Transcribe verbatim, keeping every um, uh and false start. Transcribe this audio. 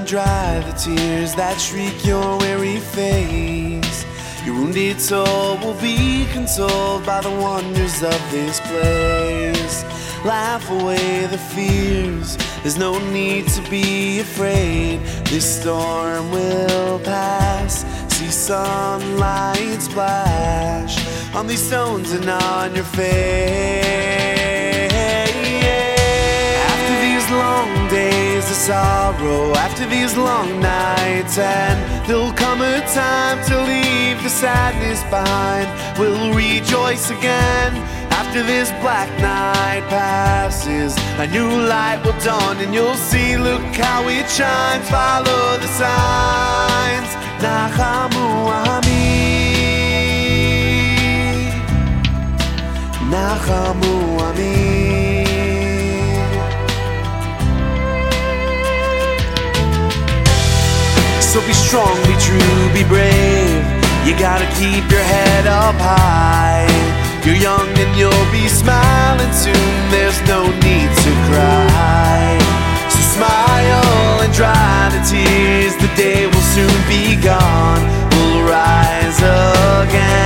and dry the tears that shriek your weary face. Your wounded soul will be consoled by the wonders of this place. Laugh away the fears, there's no need to be afraid. This storm will pass, see sunlight splash on these stones and on your face. After these long days of sorrow, after these long nights, and there'll come a time to leave the sadness behind. We'll rejoice again. After this black night passes, a new light will dawn, and you'll see, look how it shines. Follow the signs. Nachamu Ami, Nachamu Ami. So be strong, be true, be brave. You gotta keep your head up high. You're young and you'll be smiling soon. There's no need to cry. So smile and dry the tears. The day will soon be gone. We'll rise again.